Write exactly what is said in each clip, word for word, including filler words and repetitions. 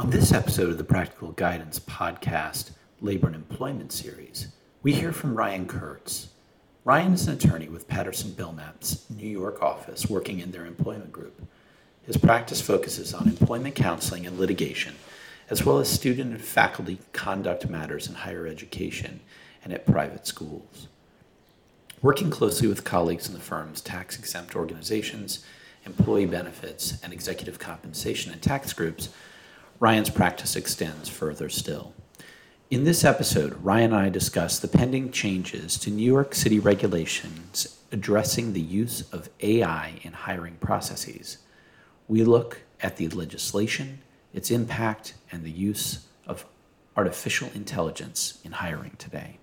On this episode of the Practical Guidance Podcast Labor and Employment Series, we hear from Ryan Kurtz. Ryan is an attorney with Patterson Belknap's New York office working in their employment group. His practice focuses on employment counseling and litigation, as well as student and faculty conduct matters in higher education and at private schools. Working closely with colleagues in the firm's tax-exempt organizations, employee benefits, and executive compensation and tax groups, Ryan's practice extends further still. In this episode, Ryan and I discuss the pending changes to New York City regulations addressing the use of A I in hiring processes. We look at the legislation, its impact, and the use of artificial intelligence in hiring today.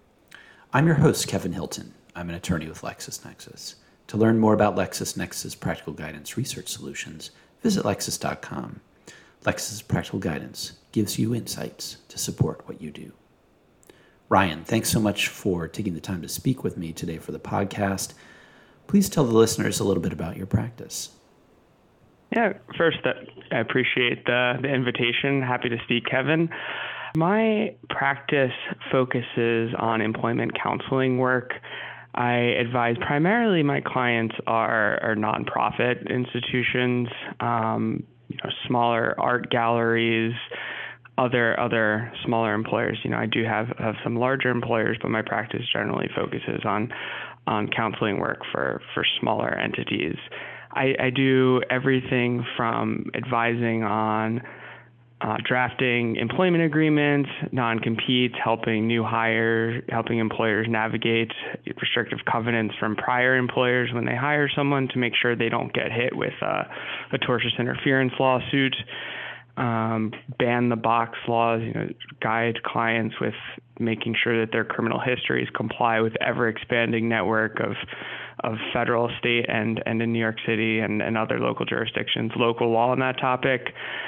I'm your host, Kevin Hilton. I'm an attorney with LexisNexis. To learn more about LexisNexis Practical Guidance Research Solutions, visit lexis dot com. Lexis Practical Guidance gives you insights to support what you do. Ryan, thanks so much for taking the time to speak with me today for the podcast. Please tell the listeners a little bit about your practice. Yeah, first, uh, I appreciate the, the invitation. Happy to speak, Kevin. My practice focuses on employment counseling work. I advise primarily my clients are, are nonprofit institutions, um, you know, smaller art galleries, other other smaller employers. You know, I do have, have some larger employers, but my practice generally focuses on on counseling work for, for smaller entities. I, I do everything from advising on uh, drafting employment agreements, non-competes, helping new hires, helping employers navigate restrictive covenants from prior employers when they hire someone to make sure they don't get hit with uh, a tortious interference lawsuit, um, ban the box laws, you know, guide clients with making sure that their criminal histories comply with ever-expanding network of of federal, state, and, and in New York City and, and other local jurisdictions, local law on that topic.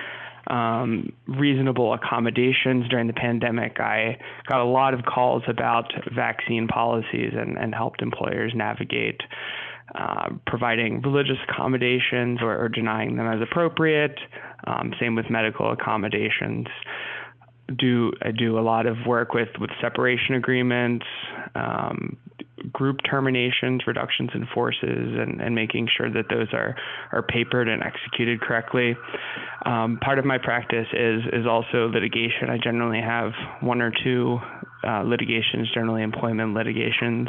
Um, reasonable accommodations during the pandemic. I got a lot of calls about vaccine policies and, and helped employers navigate uh, providing religious accommodations or, or denying them as appropriate. Um, same with medical accommodations. Do I do a lot of work with, with separation agreements, um, group terminations, reductions in forces, and, and making sure that those are, are papered and executed correctly. Um, part of my practice is is also litigation. I generally have one or two uh, litigations, generally employment litigations,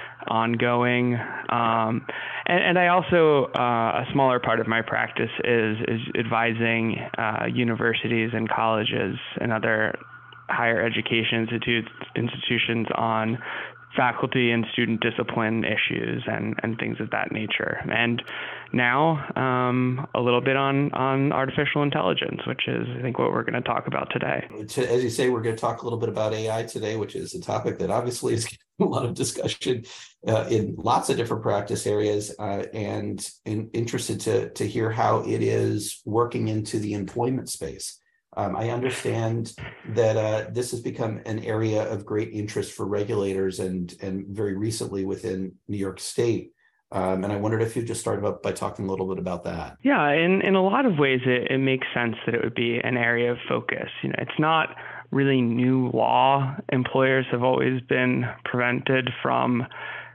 ongoing. Um, and, and I also, uh, a smaller part of my practice is, is advising uh, universities and colleges and other higher education institutes, institutions on faculty and student discipline issues and, and things of that nature. And now um, a little bit on, on artificial intelligence, which is, I think, what we're going to talk about today. As you say, we're going to talk a little bit about A I today, which is a topic that obviously is getting a lot of discussion uh, in lots of different practice areas, uh, and in, interested to, to hear how it is working into the employment space. Um, I understand that uh, this has become an area of great interest for regulators and, and very recently within New York State. Um, and I wondered if you'd just start up by talking a little bit about that. Yeah, in, in a lot of ways, it, it makes sense that it would be an area of focus. You know, it's not really new law. Employers have always been prevented from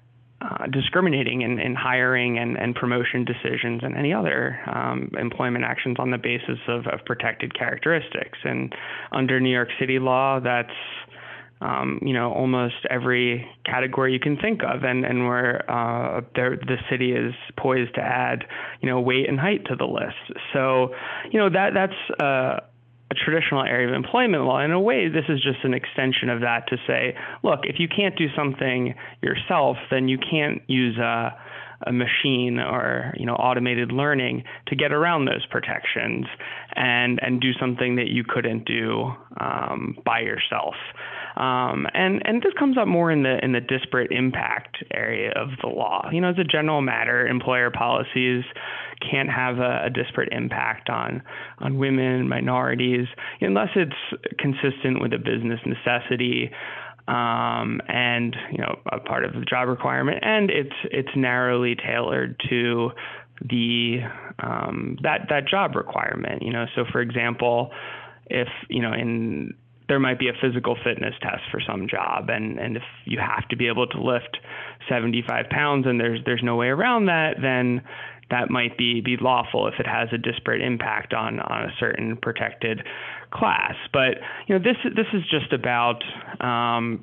Uh, discriminating in, in hiring and, and promotion decisions and any other um, employment actions on the basis of, of protected characteristics. And under New York City law, that's um, you know almost every category you can think of, and and where uh, there, the city is poised to add you know weight and height to the list. So you know that that's uh, a traditional area of employment law. In a way, this is just an extension of that to say, look, if you can't do something yourself, then you can't use a, a machine or you know automated learning to get around those protections and and do something that you couldn't do um, by yourself. Um, and and this comes up more in the in the disparate impact area of the law. You know, as a general matter, employer policies can't have a, a disparate impact on on women, minorities, unless it's consistent with a business necessity um, and you know a part of the job requirement, and it's it's narrowly tailored to the um, that that job requirement. You know, so for example, if, you know, in there might be a physical fitness test for some job, and, and if you have to be able to lift seventy-five pounds and there's there's no way around that, then that might be, be lawful if it has a disparate impact on, on a certain protected class. But, you know, this this is just about um,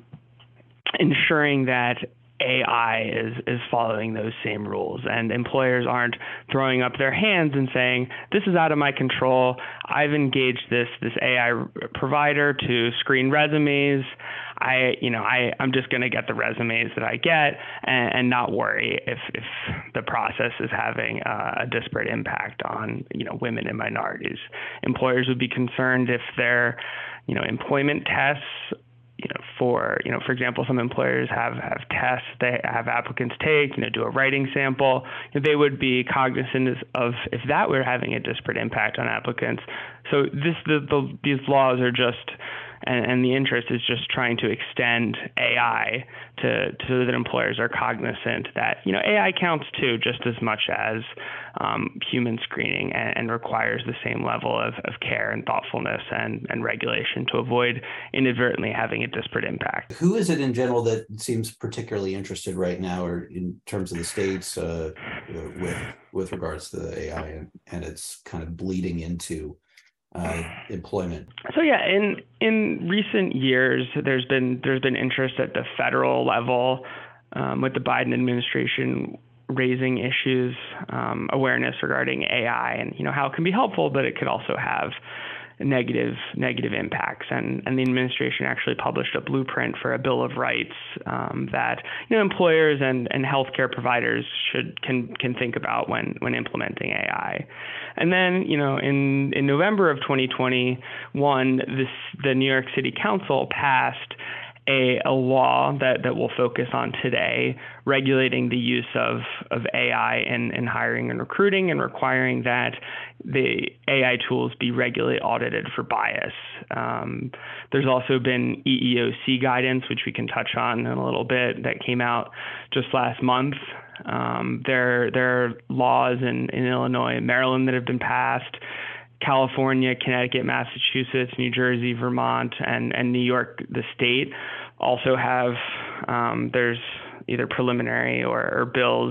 ensuring that A I is, is following those same rules, and employers aren't throwing up their hands and saying, this is out of my control. I've engaged this this A I provider to screen resumes. I, you know, I, I'm just going to get the resumes that I get and, and not worry if, if the process is having a disparate impact on, you know, women and minorities. Employers would be concerned if their, you know, employment tests, you know, for, you know, for example, some employers have, have tests they have applicants take, you know, do a writing sample. You know, they would be cognizant of if that were having a disparate impact on applicants. So this, the, the these laws are just, and, and the interest is just trying to extend A I to, to so that employers are cognizant that, you know, A I counts too, just as much as um, human screening, and, and requires the same level of, of care and thoughtfulness and, and regulation to avoid inadvertently having a disparate impact. Who is it in general that seems particularly interested right now, or in terms of the states, uh, with with regards to the A I and, and its kind of bleeding into Uh, employment? So yeah, in in recent years, there's been there's been interest at the federal level um, with the Biden administration raising issues, um, awareness regarding A I, and you know how it can be helpful, but it could also have negative negative impacts. And and the administration actually published a blueprint for a Bill of Rights um, that you know employers and and healthcare providers should can can think about when when implementing A I. And then, you know, in, in November of twenty twenty-one, this, the New York City Council passed a, a law that, that we'll focus on today, regulating the use of, of A I in, in hiring and recruiting, and requiring that the A I tools be regularly audited for bias. Um, there's also been E E O C guidance, which we can touch on in a little bit, that came out just last month. Um, there, there are laws in, in Illinois and Maryland that have been passed. California, Connecticut, Massachusetts, New Jersey, Vermont, and, and New York, the state, also have, um, there's either preliminary or, or bills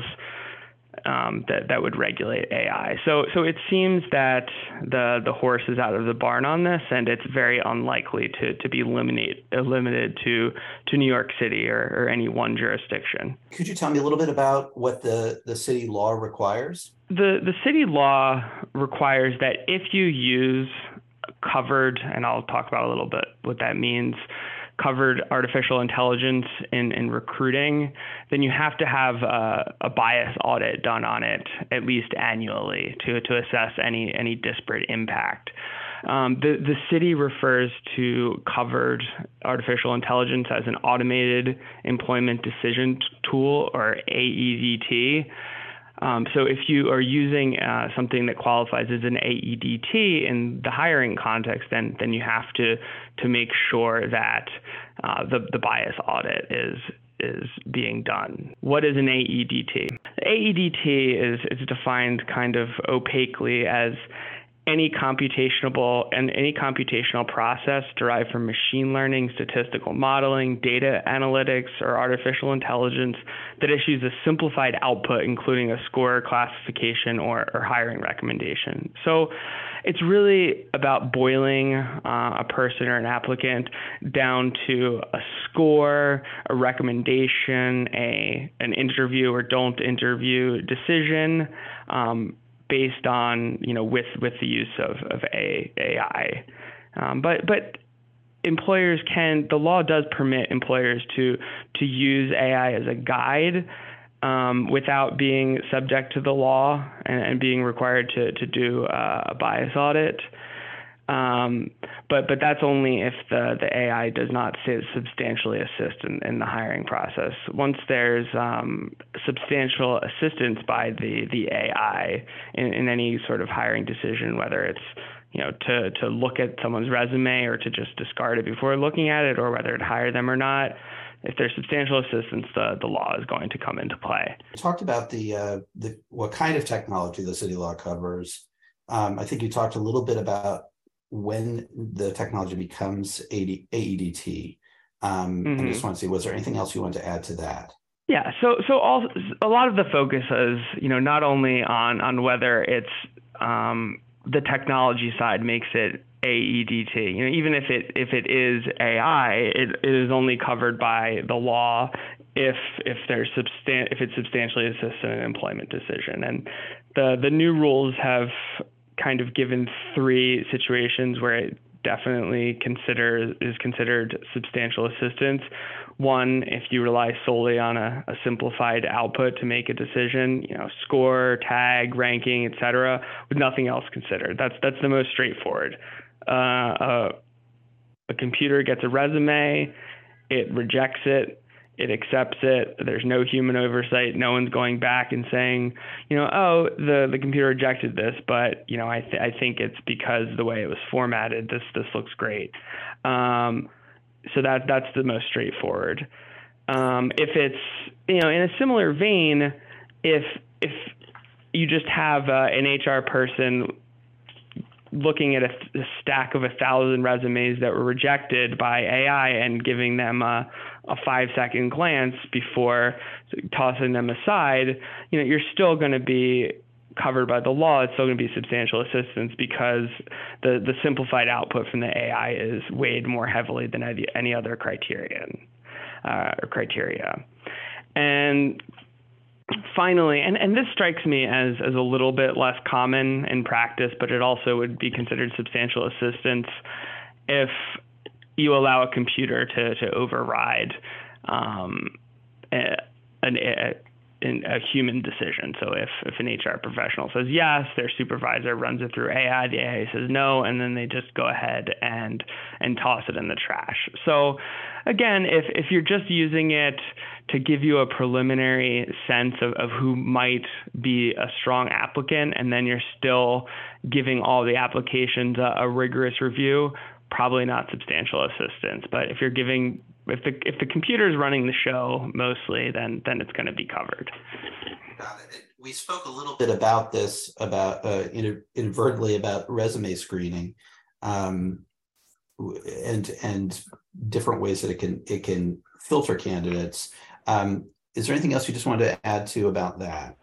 um, that, that would regulate A I. So so it seems that the, the horse is out of the barn on this, and it's very unlikely to, to be eliminate, limited to, to New York City or, or any one jurisdiction. Could you tell me a little bit about what the, the city law requires? The the city law requires that if you use covered, and I'll talk about a little bit what that means, covered artificial intelligence in, in recruiting, then you have to have a, a bias audit done on it at least annually to, to assess any, any disparate impact. Um, the, the city refers to covered artificial intelligence as an automated employment decision tool, or A E D T. Um, so if you are using uh, something that qualifies as an A E D T in the hiring context, then then you have to to make sure that uh, the the bias audit is is being done. What is an A E D T? The A E D T is is defined kind of opaquely as any computational and any computational process derived from machine learning, statistical modeling, data analytics, or artificial intelligence that issues a simplified output, including a score, classification, or, or hiring recommendation. So it's really about boiling uh, a person or an applicant down to a score, a recommendation, a an interview or don't interview decision, um, based on, you know, with, with the use of, of A I. Um, but but employers can, the law does permit employers to to use A I as a guide um, without being subject to the law and, and being required to, to do uh, a bias audit. Um, but but that's only if the, the A I does not substantially assist in, in the hiring process. Once there's um, substantial assistance by the, the A I in, in any sort of hiring decision, whether it's you know to, to look at someone's resume or to just discard it before looking at it, or whether to hire them or not, if there's substantial assistance, the, the law is going to come into play. You talked about the uh, the what kind of technology the city law covers. Um, I think you talked a little bit about when the technology becomes A E D T. Um, mm-hmm. I just want to see, was there anything else you want to add to that? Yeah, so so all a lot of the focus is, you know, not only on on whether it's um, the technology side makes it A E D T. You know, even if it if it is A I, it, it is only covered by the law if if there's substan- if it substantially assists in an employment decision. And the the new rules have kind of given three situations where it definitely consider is considered substantial assistance. One, if you rely solely on a, a simplified output to make a decision, you know, score, tag, ranking, et cetera, with nothing else considered. That's that's the most straightforward. Uh, a, a computer gets a resume, it rejects it, it accepts it. There's no human oversight. No one's going back and saying, you know, oh, the, the computer rejected this, but, you know, I, th- I think it's because the way it was formatted. This this looks great. Um, so that that's the most straightforward. Um, if it's, you know, in a similar vein, if if you just have uh, an H R person looking at a, a stack of a thousand resumes that were rejected by A I and giving them a, a five second glance before tossing them aside, you know, you're still going to be covered by the law. It's still going to be substantial assistance because the, the simplified output from the A I is weighed more heavily than any, any other criterion uh, or criteria. And finally, and, and this strikes me as, as a little bit less common in practice, but it also would be considered substantial assistance if you allow a computer to, to override um, a, an, a, a human decision. So if, if an H R professional says yes, their supervisor runs it through A I, the A I says no, and then they just go ahead and and toss it in the trash. So again, if, if you're just using it to give you a preliminary sense of, of who might be a strong applicant, and then you're still giving all the applications a, a rigorous review, probably not substantial assistance. But if you're giving, if the if the computer is running the show mostly, then then it's going to be covered. Got it. We spoke a little bit about this, about uh, inadvertently about resume screening, um, and and different ways that it can it can filter candidates. Um, is there anything else you just wanted to add to about that?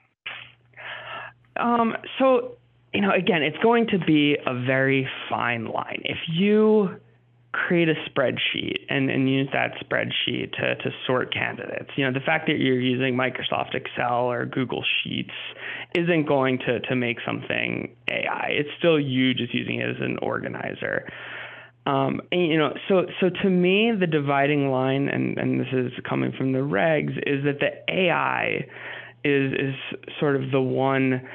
Um, so, you know, again, it's going to be a very fine line. If you create a spreadsheet and, and use that spreadsheet to, to sort candidates, you know, the fact that you're using Microsoft Excel or Google Sheets isn't going to, to make something A I. It's still you just using it as an organizer. Um, and, you know, so so to me, the dividing line, and, and this is coming from the regs, is that the A I is is sort of the one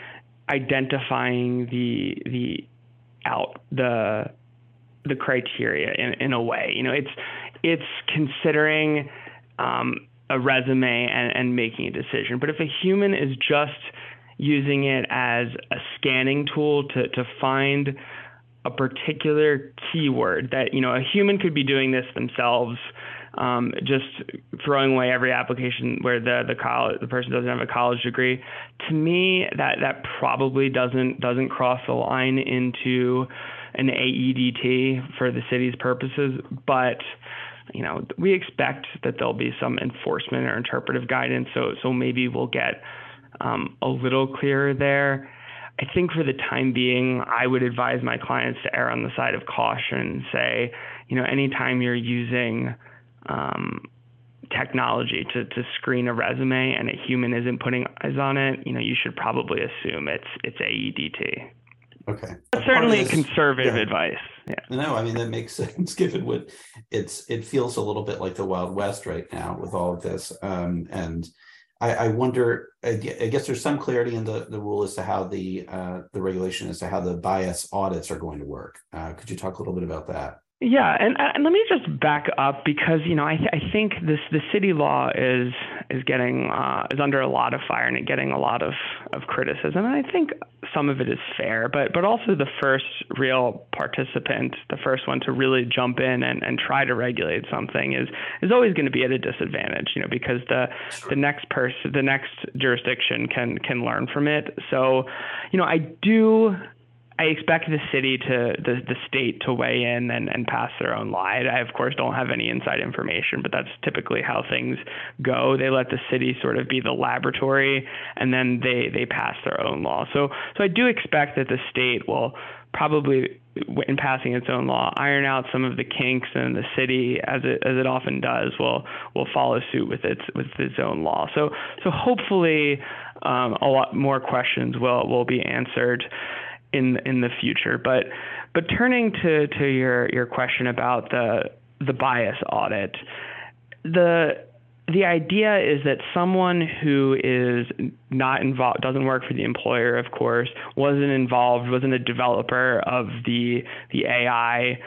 identifying the the out the the criteria in, in a way. You know, it's it's considering um, a resume and, and making a decision. But if a human is just using it as a scanning tool to to find a particular keyword that, you know, a human could be doing this themselves, um, just throwing away every application where the the college, the person doesn't have a college degree. To me, that that probably doesn't doesn't cross the line into an A E D T for the city's purposes. But, you know, we expect that there'll be some enforcement or interpretive guidance. So so maybe we'll get um, a little clearer there. I think for the time being, I would advise my clients to err on the side of caution and say, you know, anytime you're using um, technology to, to screen a resume and a human isn't putting eyes on it, you know, you should probably assume it's it's A E D T. Okay. That's certainly this, conservative yeah. advice. Yeah. No, I mean, that makes sense given what it's, it feels a little bit like the Wild West right now with all of this. Um, and I, I wonder, I guess there's some clarity in the, the rule as to how the uh, the regulation as to how the bias audits are going to work. Uh, could you talk a little bit about that? Yeah, and, and let me just back up because, you know, I, th- I think this the city law is is getting uh, is under a lot of fire and getting a lot of, of criticism. And I think some of it is fair, but but also the first real participant, the first one to really jump in and, and try to regulate something is is always going to be at a disadvantage, you know, because the the next person, the next jurisdiction can can learn from it. So, you know, I do. I expect the city to, the, the state to weigh in and, and pass their own law. I, of course, don't have any inside information, but that's typically how things go. They let the city sort of be the laboratory, and then they, they pass their own law. So, so I do expect that the state will probably, in passing its own law, iron out some of the kinks, and the city, as it as it often does, will will follow suit with its with its own law. So so hopefully, um, a lot more questions will will be answered in in the future. But but turning to, to your your question about the the bias audit, the The idea is that someone who is not involved, doesn't work for the employer, of course, wasn't involved, wasn't a developer of the the A I,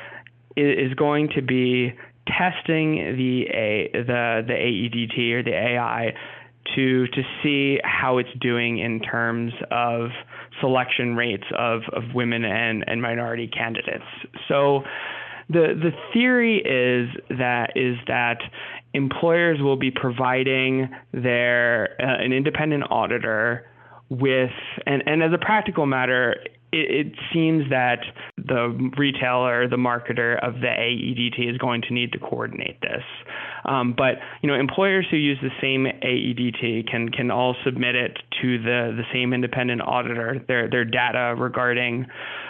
is going to be testing the a the the A E D T or the A I to to see how it's doing in terms of selection rates of, of women and, and minority candidates. So the the theory is that is that employers will be providing their uh, an independent auditor with, and, and as a practical matter, it, it seems that the retailer, the marketer of the A E D T is going to need to coordinate this. Um, but you know, employers who use the same A E D T can can all submit it to the the same independent auditor, their their data regarding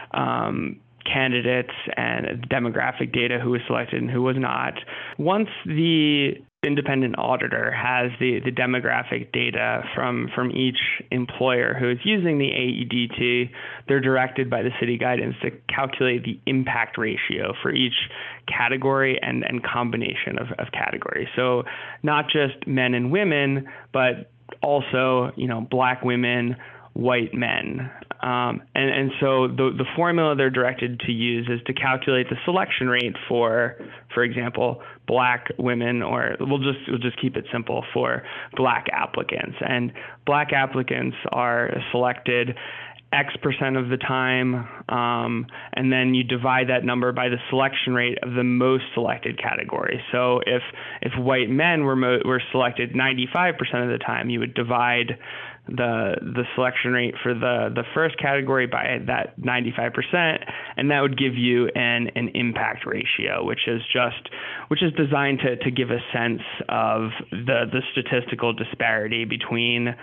um, candidates and demographic data, who was selected and who was not. Once the independent auditor has the, the demographic data from, from each employer who is using the A E D T, they're directed by the city guidance to calculate the impact ratio for each category and, and combination of, of categories. So not just men and women, but also, you know, Black women, white men. Um, and, and so the, the formula they're directed to use is to calculate the selection rate for, for example, Black women, or we'll just we'll just keep it simple, for Black applicants. And Black applicants are selected X percent of the time, um, and then you divide that number by the selection rate of the most selected category. So if if white men were mo- were selected ninety-five percent of the time, you would divide the the selection rate for the, the first category by that ninety-five percent, and that would give you an, an impact ratio, which is just which is designed to, to give a sense of the, the statistical disparity between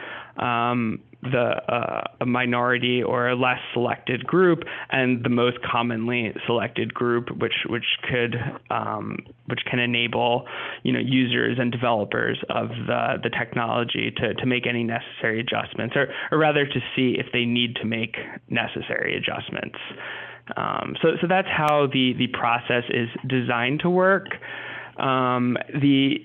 um, the uh, a minority or a less selected group and the most commonly selected group, which which could um, which can enable, you know, users and developers of the the technology to, to make any necessary adjustments, or, or rather to see if they need to make necessary adjustments. Um, so so that's how the the process is designed to work. Um, the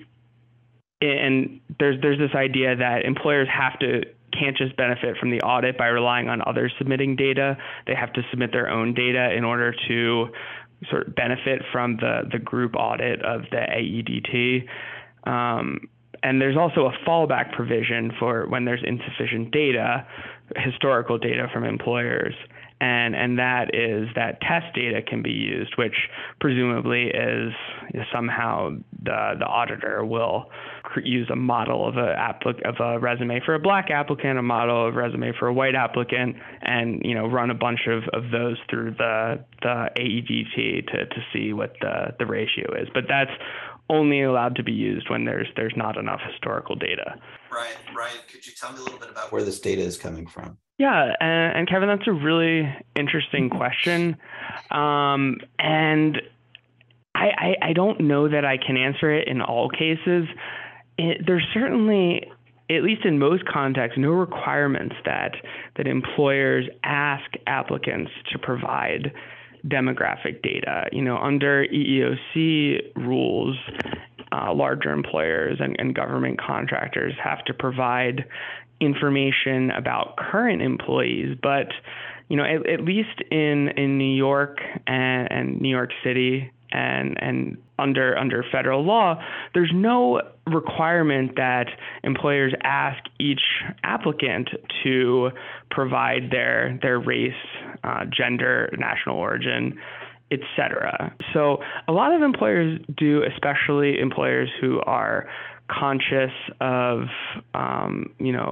and there's there's this idea that employers have to can't just benefit from the audit by relying on others submitting data. They have to submit their own data in order to sort of benefit from the, the group audit of the A E D T. Um, and there's also a fallback provision for when there's insufficient data, historical data from employers. And, and that is that test data can be used, which presumably is, is somehow the, the auditor will use a model of a applic- of a resume for a Black applicant, a model of resume for a white applicant, and you know run a bunch of, of those through the the A E D T to, to see what the, the ratio is. But that's only allowed to be used when there's there's not enough historical data. Ryan, Ryan, could you tell me a little bit about where this data is coming from? Yeah, and, and Kevin, that's a really interesting question. Um, and I, I, I don't know that I can answer it in all cases. It, there's certainly, at least in most contexts, no requirements that that employers ask applicants to provide demographic data. You know, under E E O C rules, uh, larger employers and, and government contractors have to provide information about current employees, but you know, at, at least in in New York and, and New York City and and under under federal law, there's no requirement that employers ask each applicant to provide their their race, uh, gender, national origin, et cetera. So a lot of employers do, especially employers who are conscious of, um, you know,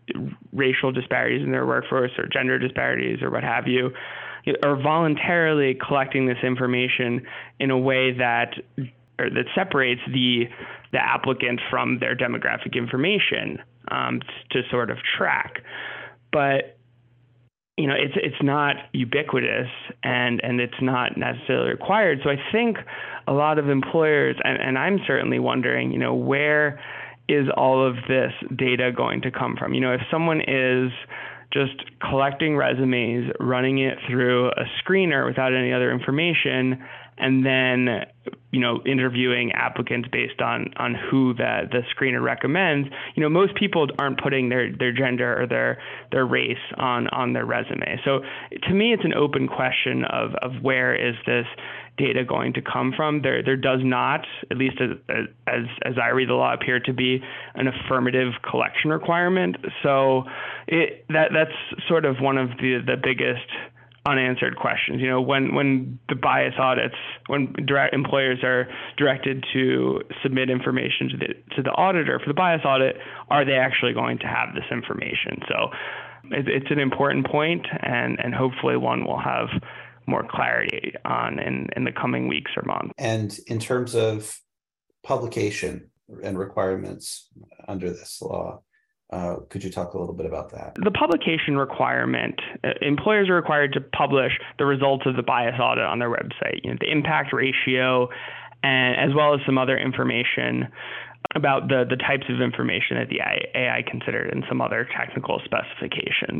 racial disparities in their workforce or gender disparities or what have you, are voluntarily collecting this information in a way that or that separates the the applicant from their demographic information um, to sort of track. But you know, it's it's not ubiquitous and and it's not necessarily required. So I think a lot of employers, and, and I'm certainly wondering, you know, where is all of this data going to come from? You know, if someone is just collecting resumes, running it through a screener without any other information, and then, you know, interviewing applicants based on on who the the screener recommends, you know, most people aren't putting their their gender or their their race on on their resume. So to me, it's an open question of of where is this data going to come from. There there does not, at least as as as I read the law, appear to be an affirmative collection requirement. So it that that's sort of one of the the biggest unanswered questions. You know, when when the bias audits, when direct employers are directed to submit information to the to the auditor for the bias audit, are they actually going to have this information? So it, it's an important point, and and hopefully one will have more clarity on in, in the coming weeks or months. And in terms of publication and requirements under this law, uh, could you talk a little bit about that? The publication requirement, uh, employers are required to publish the results of the bias audit on their website, you know, the impact ratio, and as well as some other information about the, the types of information that the A I considered and some other technical specifications.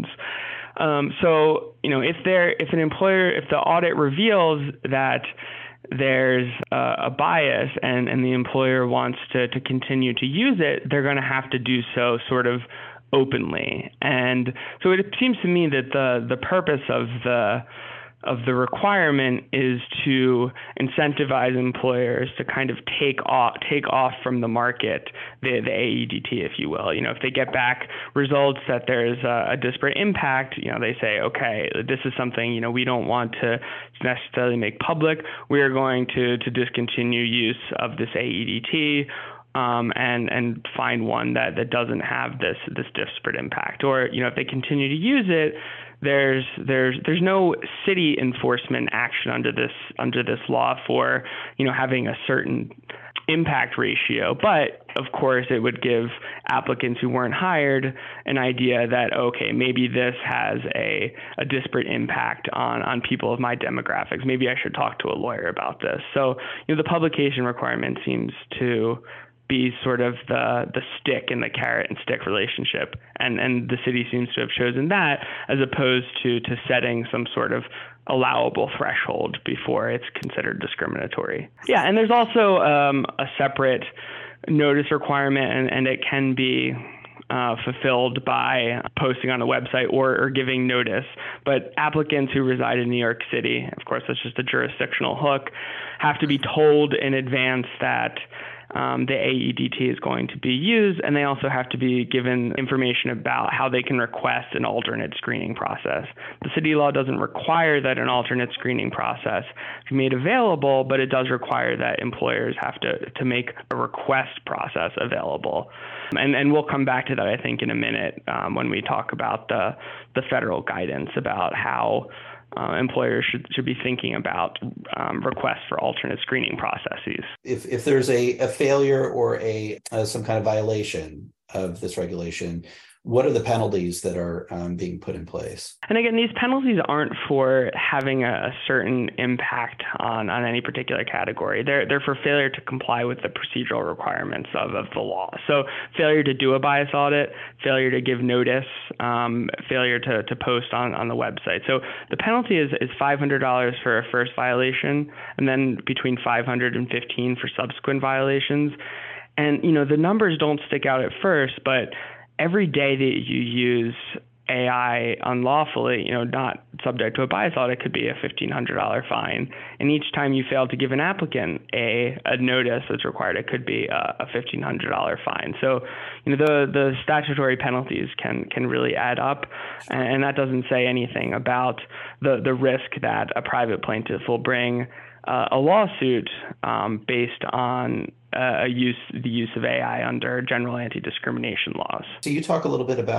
Um, so, you know, if there, if an employer, if the audit reveals that there's uh, a bias and, and the employer wants to, to continue to use it, they're going to have to do so sort of openly. And so it seems to me that the, the purpose of the of the requirement is to incentivize employers to kind of take off take off from the market the, the A E D T, if you will. You know, if they get back results that there's a, a disparate impact, you know, they say, okay, this is something, you know, we don't want to necessarily make public. We are going to to discontinue use of this A E D T. Um, and and find one that, that doesn't have this this disparate impact. Or, you know, if they continue to use it, there's there's there's no city enforcement action under this under this law for, you know, having a certain impact ratio. But of course, it would give applicants who weren't hired an idea that, okay, maybe this has a, a disparate impact on, on people of my demographics. Maybe I should talk to a lawyer about this. So, you know, the publication requirement seems to be sort of the the stick and the carrot and stick relationship. And and the city seems to have chosen that as opposed to to setting some sort of allowable threshold before it's considered discriminatory. Yeah, and there's also um, a separate notice requirement, and, and it can be uh, fulfilled by posting on a website or, or giving notice. But applicants who reside in New York City, of course, that's just a jurisdictional hook, have to be told in advance that Um, the A E D T is going to be used, and they also have to be given information about how they can request an alternate screening process. The city law doesn't require that an alternate screening process be made available, but it does require that employers have to, to make a request process available. And, and we'll come back to that, I think, in a minute um, when we talk about the, the federal guidance about how Uh, employers should should be thinking about um, requests for alternate screening processes. If if there's a, a failure or a uh, some kind of violation of this regulation, what are the penalties that are um, being put in place? And again, these penalties aren't for having a, a certain impact on, on any particular category. They're they're for failure to comply with the procedural requirements of, of the law. So failure to do a bias audit, failure to give notice, um, failure to, to post on, on the website. So the penalty is, is five hundred dollars for a first violation, and then between five hundred dollars and fifteen dollars for subsequent violations. And, you know, the numbers don't stick out at first, but every day that you use A I unlawfully, you know, not subject to a bias audit, could be a fifteen hundred dollars fine. And each time you fail to give an applicant a, a notice that's required, it could be a, a fifteen hundred dollars fine. So, you know, the, the statutory penalties can can really add up. And that doesn't say anything about the, the risk that a private plaintiff will bring uh, a lawsuit um, based on uh, a use the use of A I under general anti-discrimination laws. So you talk a little bit about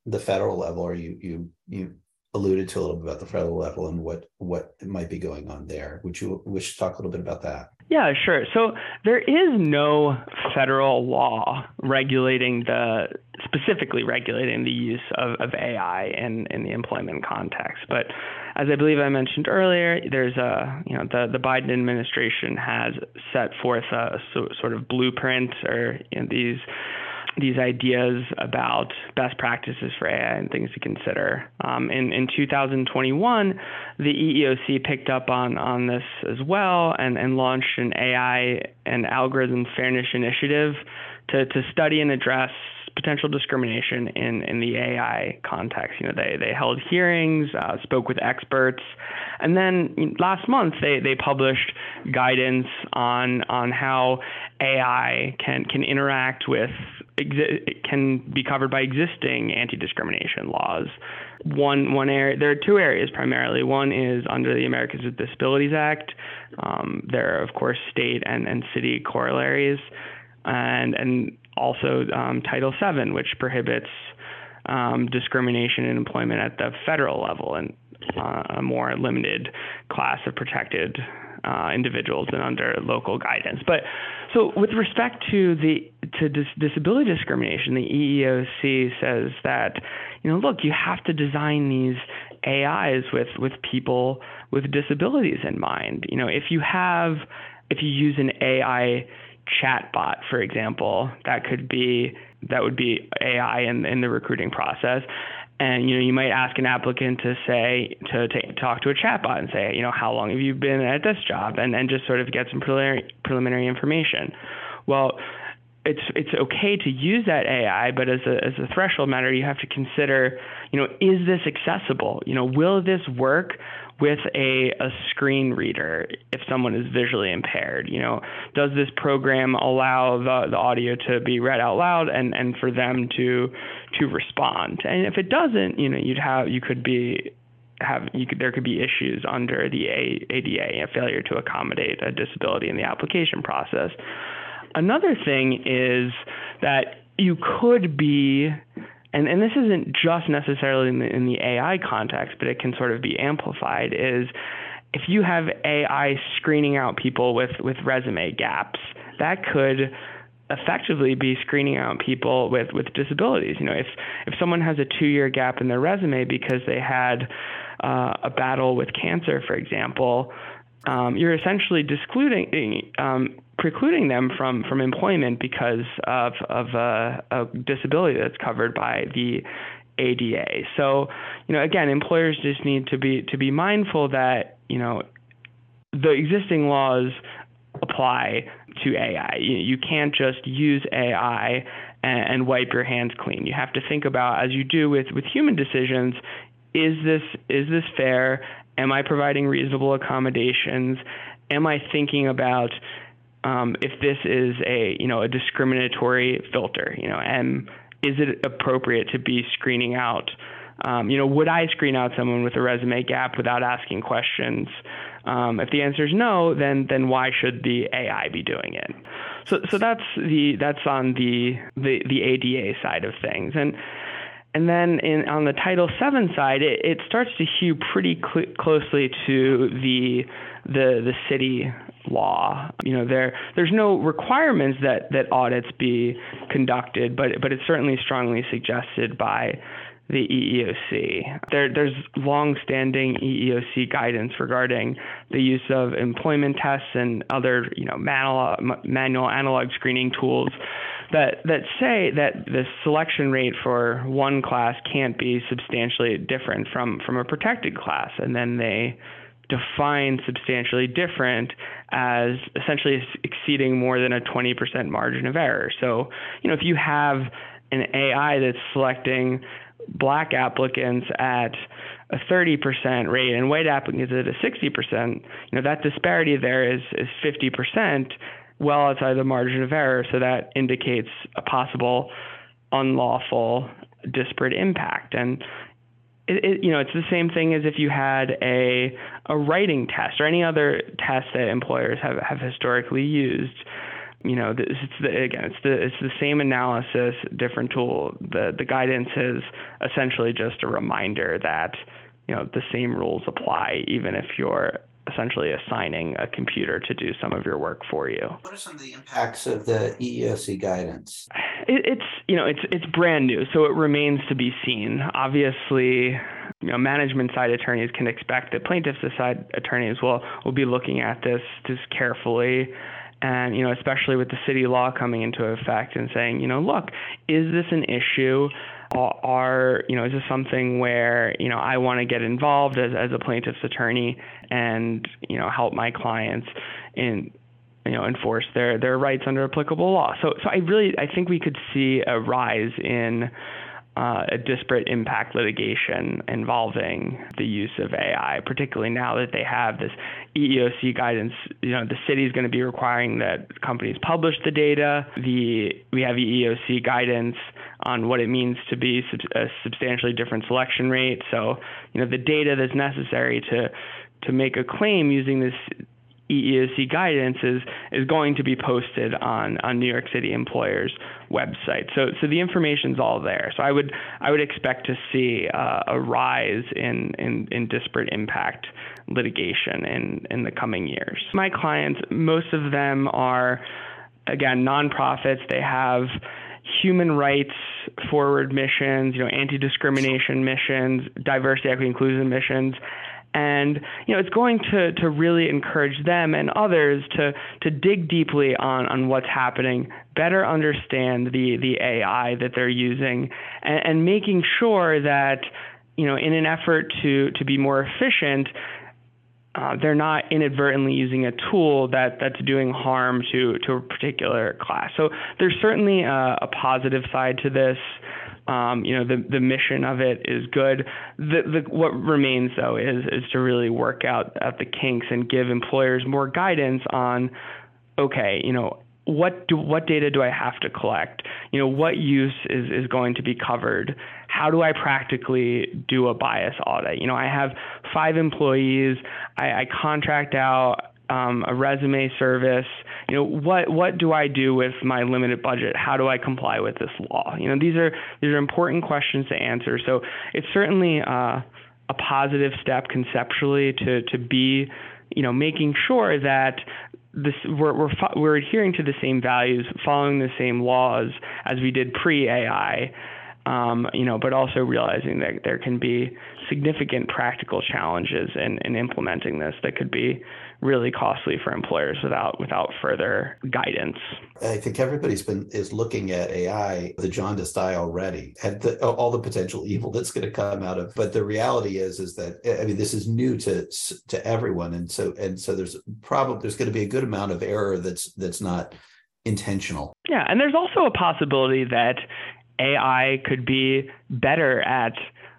the federal level, or you you you alluded to a little bit about the federal level and what what might be going on there. Would you wish to talk a little bit about that? Yeah, sure. So there is no federal law regulating the specifically regulating the use of, of A I in, in the employment context. But as I believe I mentioned earlier, there's a you know the, the Biden administration has set forth a, so, sort of blueprint or you know, these these ideas about best practices for A I and things to consider. Um, in, in two thousand twenty-one, the E E O C picked up on, on this as well and, and launched an A I and Algorithm Fairness Initiative to, to study and address potential discrimination in, in the A I context. You know, they, they held hearings, uh, spoke with experts, and then last month they, they published guidance on on how A I can can interact with Exi- can be covered by existing anti-discrimination laws. One one area, there are two areas primarily. One is under the Americans with Disabilities Act. Um, there are, of course, state and, and city corollaries, and and also um, Title seven, which prohibits um, discrimination in employment at the federal level and uh, a more limited class of protected uh, individuals than under local guidance. But so with respect to the to dis- disability discrimination, the E E O C says that, you know, look, you have to design these A Is with, with people with disabilities in mind. You know, if you have, if you use an A I chatbot, for example, that could be, that would be A I in, in the recruiting process. And, you know, you might ask an applicant to say, to, to talk to a chatbot and say, you know, how long have you been at this job? And, and just sort of get some preliminary, preliminary information. Well, it's it's okay to use that A I, but as a as a threshold matter, you have to consider, you know, is this accessible? You know, will this work with a, a screen reader if someone is visually impaired? You know, does this program allow the, the audio to be read out loud and, and for them to to respond? And if it doesn't, you know, you'd have you could be have you could there could be issues under the A D A, a failure to accommodate a disability in the application process. Another thing is that you could be, and, and this isn't just necessarily in the, in the A I context, but it can sort of be amplified, is if you have A I screening out people with, with resume gaps, that could effectively be screening out people with, with disabilities. You know, if, if someone has a two-year gap in their resume because they had uh, a battle with cancer, for example, um, you're essentially discluding, um, precluding them from, from employment because of, of a, a disability that's covered by the A D A. So, you know, again, employers just need to be to be mindful that, you know, the existing laws apply to A I. You, you can't just use A I and, and wipe your hands clean. You have to think about, as you do with, with human decisions, is this is this fair? Am I providing reasonable accommodations? Am I thinking about um, if this is a you know a discriminatory filter? You know, and is it appropriate to be screening out? Um, you know, would I screen out someone with a resume gap without asking questions? Um, if the answer is no, then then why should the A I be doing it? So so that's the that's on the the, the A D A side of things, and and then in, on the Title seven side, it, it starts to hew pretty cl- closely to the the the city law. You know, there there's no requirements that that audits be conducted, but but it's certainly strongly suggested by the E E O C. There, there's long-standing E E O C guidance regarding the use of employment tests and other, you know, manual, manual analog screening tools that that say that the selection rate for one class can't be substantially different from, from a protected class, and then they define substantially different as essentially exceeding more than a twenty percent margin of error. So, you know, if you have an A I that's selecting Black applicants at a thirty percent rate and white applicants at a sixty percent, you know, that disparity there is, is fifty percent, well outside the margin of error. So that indicates a possible unlawful disparate impact. And it, it, you know, it's the same thing as if you had a a writing test or any other test that employers have, have historically used. you know, this, it's the, again, it's the it's the same analysis, different tool. The the guidance is essentially just a reminder that, you know, the same rules apply, even if you're essentially assigning a computer to do some of your work for you. What are some of the impacts of the E E O C guidance? It, it's, you know, it's it's brand new, so it remains to be seen. Obviously, you know, management side attorneys can expect that plaintiffs side attorneys will will be looking at this just carefully. And, you know, especially with the city law coming into effect and saying, you know, look, is this an issue? Are, you know, is this something where, you know, I want to get involved as, as a plaintiff's attorney and, you know, help my clients in, you know, enforce their, their rights under applicable law? So, so I really, I think we could see a rise in uh, a disparate impact litigation involving the use of A I, particularly now that they have this E E O C guidance. You know, the city is going to be requiring that companies publish the data. The we have E E O C guidance on what it means to be a substantially different selection rate. So, you know, the data that's necessary to to make a claim using this E E O C guidance is is going to be posted on, on New York City employers' website. So so the information's all there. So I would I would expect to see uh, a rise in, in in disparate impact litigation in in the coming years. My clients, most of them are, again, nonprofits. They have human rights forward missions, you know, anti-discrimination missions, diversity, equity, inclusion missions. And, you know, it's going to, to really encourage them and others to, to dig deeply on, on what's happening, better understand the, the A I that they're using, and, and making sure that, you know, in an effort to, to be more efficient, uh, they're not inadvertently using a tool that, that's doing harm to, to a particular class. So there's certainly a, a positive side to this. Um, you know, the, the mission of it is good. The, the, what remains, though, is is to really work out at the kinks and give employers more guidance on, okay, you know, what do what data do I have to collect? You know, what use is, is going to be covered? How do I practically do a bias audit? You know, I have five employees. I, I contract out um, a resume service. You know, what what do I do with my limited budget? How do I comply with this law? You know, these are these are important questions to answer. So it's certainly uh, a positive step conceptually to to be, you know, making sure that this we're we're we're adhering to the same values, following the same laws as we did pre-A I. Um, you know, but also realizing that there can be significant practical challenges in, in implementing this that could be really costly for employers without without further guidance. I think everybody's been is looking at A I the jaundiced eye already, and the, all the potential evil that's going to come out of. But the reality is, is that I mean, this is new to to everyone, and so and so there's probably there's going to be a good amount of error that's that's not intentional. Yeah, and there's also a possibility that A I could be better at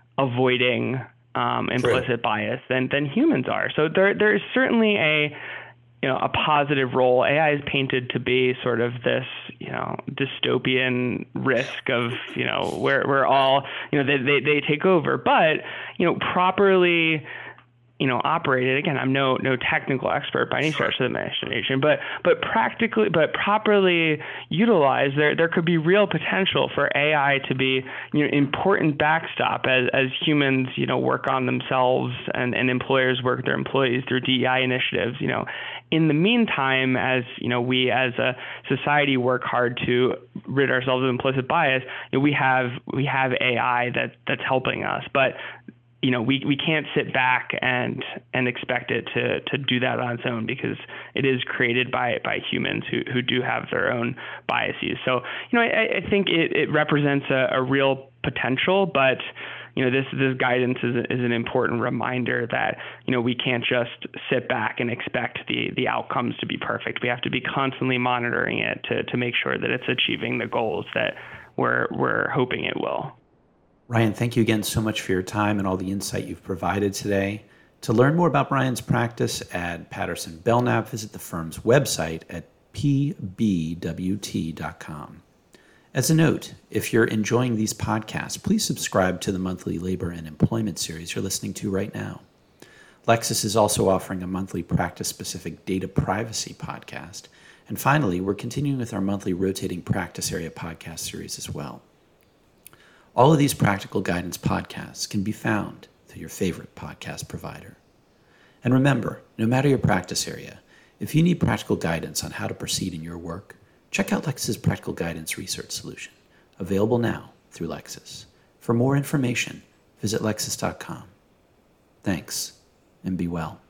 avoiding um, implicit True. bias than than humans are. So there there is certainly a you know a positive role. A I is painted to be sort of this you know dystopian risk of you know where we're all you know they they, they take over, but you know properly. you know, operated, again, I'm no no technical expert by any stretch of the imagination, but but practically, but properly utilized, there there could be real potential for A I to be, you know, important backstop as as humans, you know, work on themselves and, and employers work with their employees through D E I initiatives. You know, in the meantime, as you know, we as a society work hard to rid ourselves of implicit bias, you know, we have we have A I that that's helping us, but you know, we, we can't sit back and and expect it to, to do that on its own because it is created by by humans who, who do have their own biases. So, you know, I, I think it, it represents a, a real potential, but, you know, this this guidance is, is an important reminder that, you know, we can't just sit back and expect the, the outcomes to be perfect. We have to be constantly monitoring it to, to make sure that it's achieving the goals that we're we're hoping it will. Ryan, thank you again so much for your time and all the insight you've provided today. To learn more about Ryan's practice at Patterson Belknap, visit the firm's website at p b w t dot com. As a note, if you're enjoying these podcasts, please subscribe to the monthly labor and employment series you're listening to right now. Lexis is also offering a monthly practice-specific data privacy podcast, And finally, we're continuing with our monthly rotating practice area podcast series as well. All of these practical guidance podcasts can be found through your favorite podcast provider. And remember, no matter your practice area, if you need practical guidance on how to proceed in your work, check out Lexis's Practical Guidance Research Solution, available now through Lexis. For more information, visit lexis dot com. Thanks, and be well.